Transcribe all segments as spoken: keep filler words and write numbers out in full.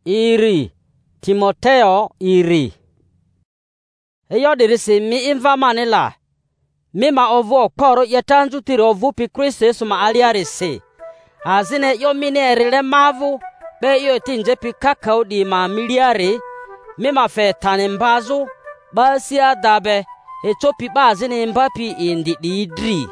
iri Timoteo iri eyo dirisi mi inva manila mi ma ovo koro yetanzu tiri ovu pi Kristo Yesu ma aliarisi azine yo mine erile mavu be yo tinje pi kakao di ma miliari mi ma fe tanembazu basi adabe echopi bazine mbapi indi idri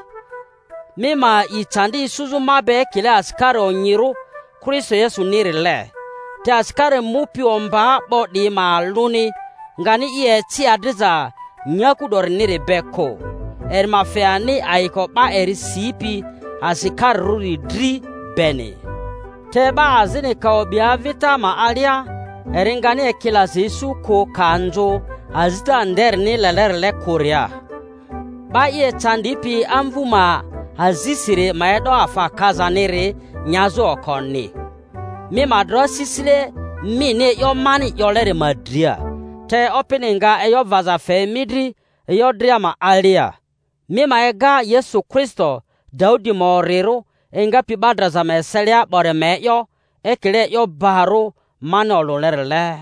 mi ma ichandi suzu mabe kile askari onyiru Kristo Yesu nirile te askari mupi omba bo di ma luni ngani iye ti adriza nyaku dor nire beko er ma feani aiko ba eri sipi asikari ruri dri bene te ba azine ka obia vita ma alia eringani ekila zisu ko kanjo azita nder ni lelerle korea ba iye chandipi amvuma azisire maedo afa kazanire nyazo okonni mi madro sisile mi ne yo mani yolere madria te openinga eyo vaza fe midri eyo dria ma alia mi maega Yesu Kristo Daudi morero enga pi badra za meselia bore meyo ekile yo baro manolo lerle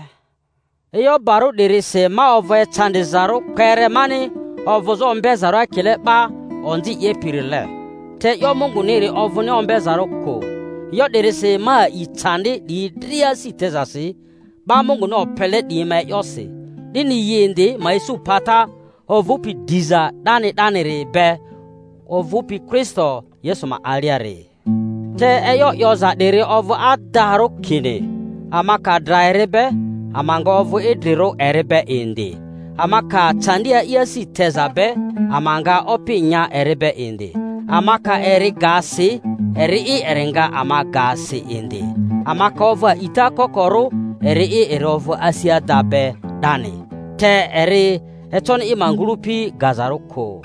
eyo baro dirise ma ovo chandizaro kere mani ovo zo mbezaro akile ba ondi yepirile te yo Mungu niri ovo ne ombezaro ko yo dirise ma ichandi di dria sitezasi ba Mungu no pele di me yose dini yende ma isu pata ovupi diza dani dani rebe ovupi Kristo Yesu ma aliare te eyo yoza dere ovu adaro kine amaka drairebe amanga ovu edriro erebe indi amaka chandia iasi tezabe amanga opinya erebe indi amaka eri gasi eri i erenga amagasi indi amaka ovu ita kokoro eri i erovu asia dabe dani te eri eton imangurupi gazaroko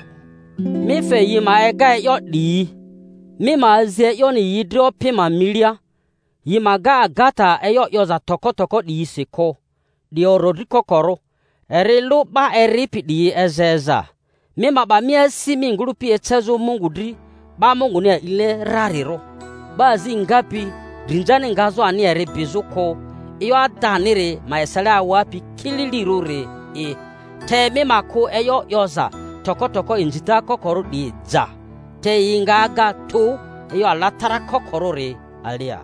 mi fe yima ega yo di mi ma ze yo ni yidro pima milia yima ga gata eyo yoza toko toko di isiko di orodiko koro eri lu ba eri pi di ezeza mi ma ba mi asi mi ngurupi echezo Mungu dri ba Mungu ne ile rariro ba zingapi drinjani ngazo ani eri bizuko iyo adanire ma esala wapi kililirure e te mi mako eyo yoza toko toko injita kokoro di za te ingaga to eyo alatara kokoro re alia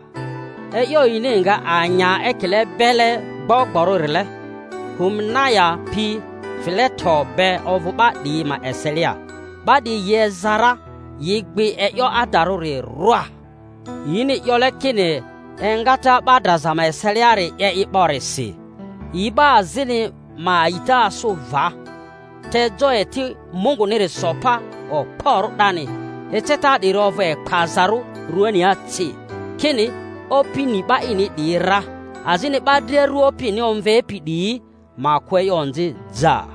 eyo ininga anya ekele bele bogboro rele humnaya pi fileto be ovuba di ma eselia ba di yezara yigbe eyo adarore rua yini yole kine engata badra za ma eselia re e iborisi iba zini ma ita so va te joeti Mungu nire sopa o por dani eteta di rove kazaru ruani ati kini opini ba ini dira azini badre ru opini onve pidi ma kwe yonzi za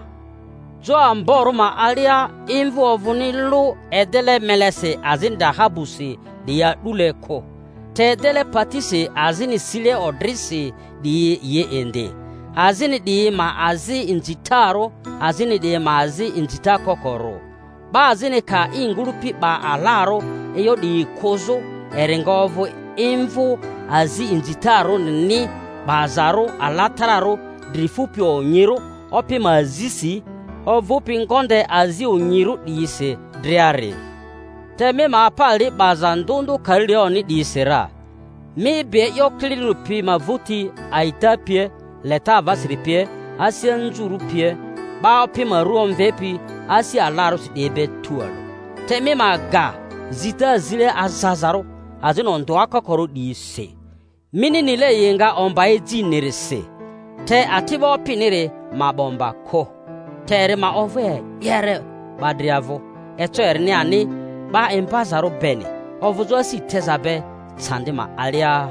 jo amboru ma alia invu ovuni lu edele melese azinda habusi diya duleko te dele patisi azini sile odrisi di ye ende azini di ma azi injitaro azini di ma azi injita kokoro ba azini ka ingurupi ba alaro eyo di kozo erengovu invu azi injitaro ni bazaro alatararo drifupi onyiru opi mazisi ovupi nkonde azi onyiru diise driare teme ma pali bazandundu kalioni diisera mi be yo klirupi mavuti aitapie leta vasripie asia nzurupie ba opima ruom vepi asia alarus debe tualo teme maga zita zile azazaro azino ndo akokoro diise mini nile yenga omba ezi nerese te atiba opinire mabomba ko tere ma ove yere badriavo eto erne ani ba empazaro beni ovuzo si tezabe sandima alia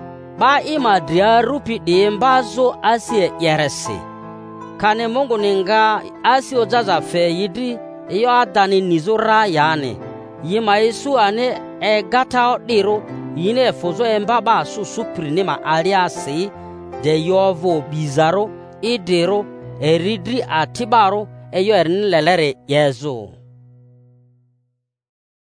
ba ima dria rupi di mbazo asie yerese kane Mungu ninga asio jaza fe yidri iyo adani nizura yani yima isu ane e gata odiro yine fozo embaba su supri ma aliasi de yovo bizaro idero eridri atibaro eyo ernilelere yezo